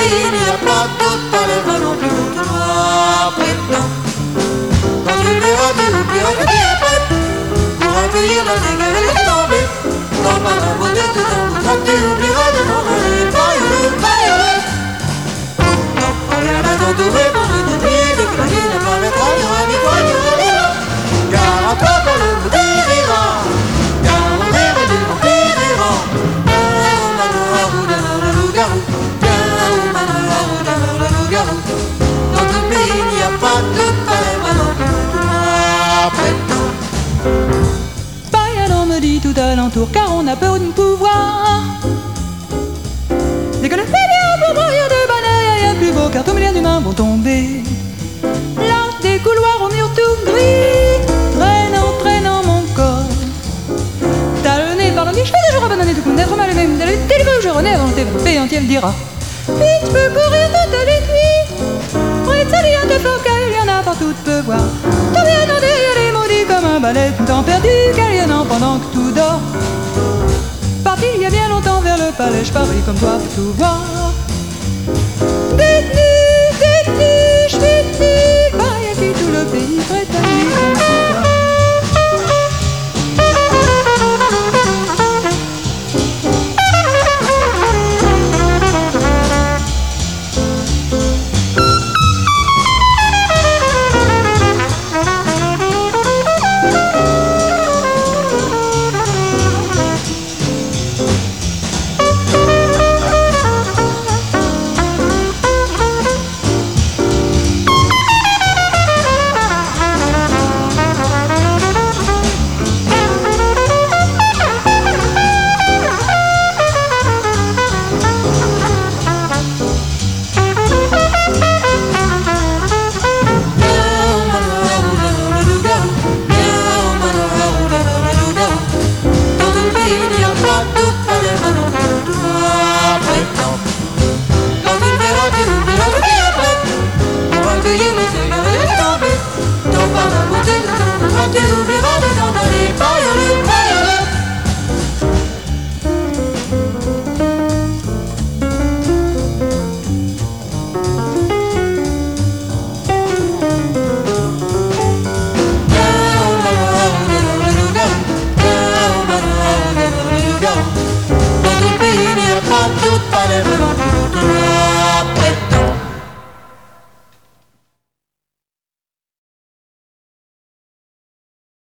pays il n'y a pas d'autre, t'enlèveras non plus d'autre noir. Prétends, quand tu verras, tu oublieras que tu es prête pour accueillir la dégueule et tomber dans ma beauté tout en boutant, tu oublieras de m'en aller. Violet, non, rien à t'entourer pour une nuit de que la vie ne permettra ni rien ni quoi ni rien. Car à toi quand le bout dira, car on rêve du vampire errant. Viens au manoir où demeure le loup-garou, viens au manoir où demeure le loup-garou. Dans tout le pays il n'y a pas de doute, t'enlèveras non plus tout noir. Prétends. Païen, on me dit tout alentour, car on a peur du pouvoir. Dès que le fait vient pour moi, y a de bonheur, y a plus beau, car tous mes liens d'humains vont tomber. Là, des couloirs au mur tout gris, traînant mon corps. Talonné par l'ennui, je fais toujours abandonner tout coup, d'être mal aimé, d'aller délivrer où je renais avant le TVP entier le dira. Vite, je peux courir toute les nuits, près de sa ligne de fort, car il y en a partout, tu peux voir. Tout bien en derrière les maudits comme un balai, tout temps perdu, qu'aliénant pendant que tout dort. Parti il y a bien longtemps vers le palais, je parie comme toi pour tout voir. Détenu, je suis nul, pareil à qui tout le pays prête à lui comme toi. Tu oublieras de t'en aller,